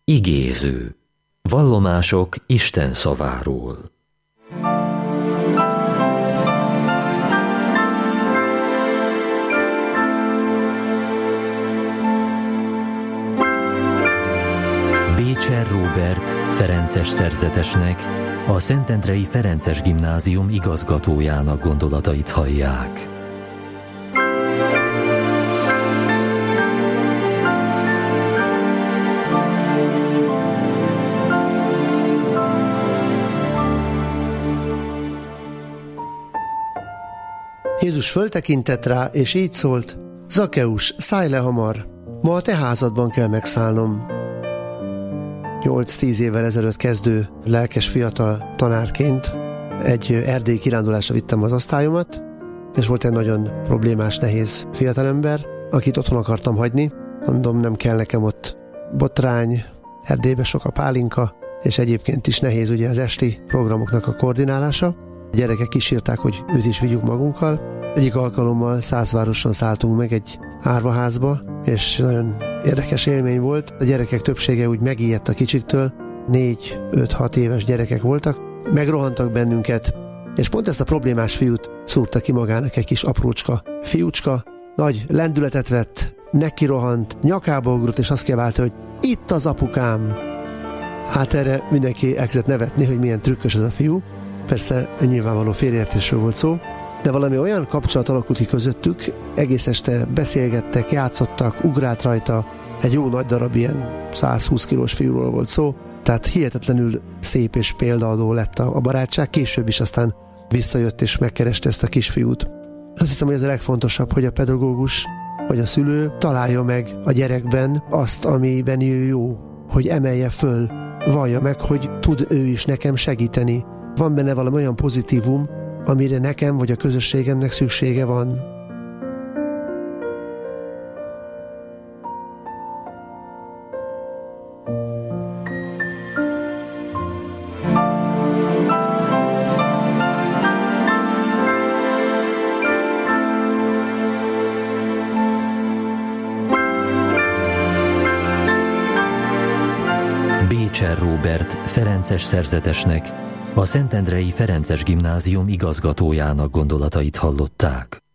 Igéző. Vallomások Isten szaváról. Bécser Róbert ferences szerzetesnek, a Szentendrei Ferences Gimnázium igazgatójának gondolatait hallják. Jézus föltekintett rá, és így szólt: Zakeus, szállj le hamar, ma a te házadban kell megszállnom. 8-10 évvel ezelőtt kezdő lelkes fiatal tanárként egy erdélyi kirándulásra vittem az osztályomat, és volt egy nagyon problémás, nehéz fiatalember, akit otthon akartam hagyni. Mondom, nem kell nekem ott botrány, Erdélybe sok a pálinka, és egyébként is nehéz ugye az esti programoknak a koordinálása. A gyerekek kísérták, hogy őt is vigyük magunkkal. Egyik alkalommal Szászvároson szálltunk meg egy árvaházba, és nagyon érdekes élmény volt. A gyerekek többsége úgy megijedt a kicsiktől, 4-5-6 éves gyerekek voltak, megrohantak bennünket, és pont ezt a problémás fiút szúrta ki magának egy kis aprócska fiúcska, nagy lendületet vett, neki rohant, nyakába ugrott, és azt kiabálta, hogy itt az apukám. Hát erre mindenki elkezdett nevetni, hogy milyen trükkös ez a fiú. Persze nyilvánvaló félreértésről volt szó, de valami olyan kapcsolat alakult ki közöttük, egész este beszélgettek, játszottak, ugrált rajta, egy jó nagy darab ilyen 120 kilós fiúról volt szó, tehát hihetetlenül szép és példaadó lett a barátság, később is aztán visszajött és megkereste ezt a kisfiút. Azt hiszem, hogy ez a legfontosabb, hogy a pedagógus vagy a szülő találja meg a gyerekben azt, amiben ő jó, hogy emelje föl, vallja meg, hogy tud ő is nekem segíteni. Van benne valami olyan pozitívum, amire nekem vagy a közösségemnek szüksége van. Bécser Róbert ferences szerzetesnek, a Szentendrei Ferences Gimnázium igazgatójának gondolatait hallották.